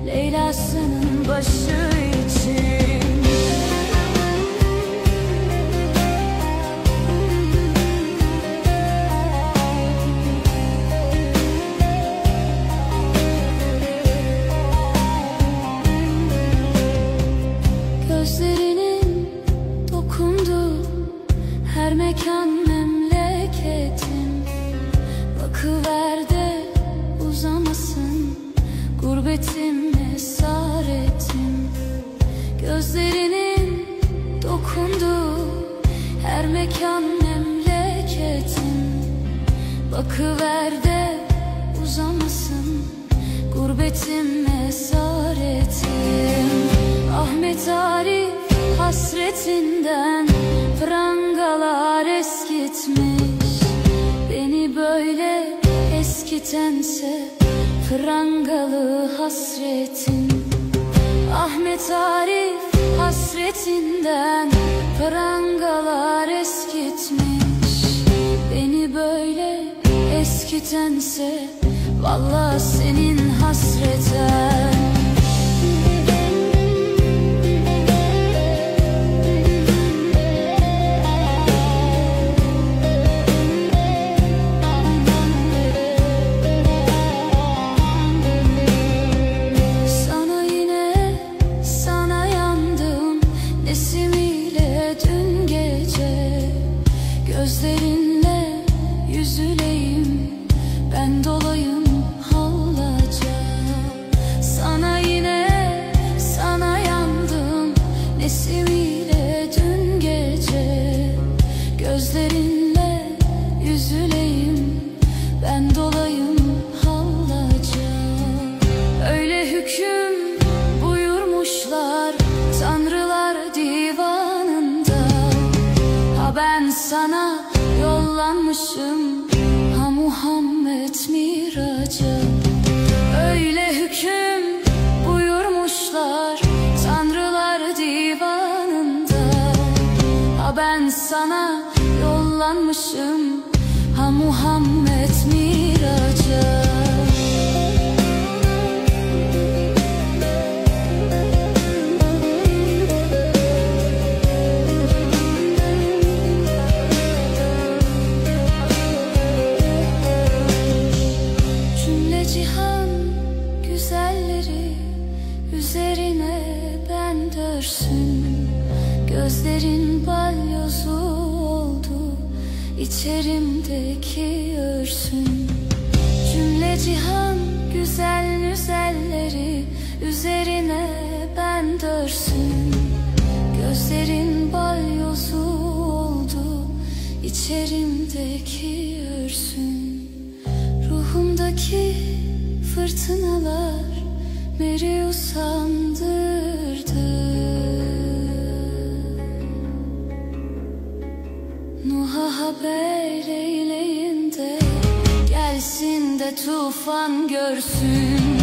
Leyla'sının başı için. Gözlerinin dokunduğu her mekan memleketim. Bakıver de uzamasın gurbetim, esaretim. Gözlerinin dokunduğu her mekan memleketim. Bakıver de uzamasın gurbetim, esaretim. Ahmet Arif hasretinden prangalar eskitmiş. Beni böyle eskitense prangalı hasretin. Ahmet Arif hasretinden prangalar eskitmiş. Beni böyle eskitense vallahi senin hasreten. Gözlerinle yüzüleyim, ben dolayım hallaca. Sana yandım nesimiyle dün gece. Gözlerinle yüzüleyim, ben dolayım hallaca. Öyle hüküm buyurmuşlar tanrılar divanında. Ha ben sana yollanmışım, ha Muhammed miraca. Öyle hüküm buyurmuşlar tanrılar divanında. Ha ben sana yollanmışım, ha Muhammed miraca. Cihan güzelleri üzerine ben dörsün. Gözlerin balyozu oldu, içerimdeki örsün. Cümle cihan güzelleri üzerine ben dörsün. Gözlerin balyozu oldu, içerimdeki örsün. Ruhumdaki fırtınalar beni usandırdı. Nuh'a haber eyleyin de gelsin de tufan görsün.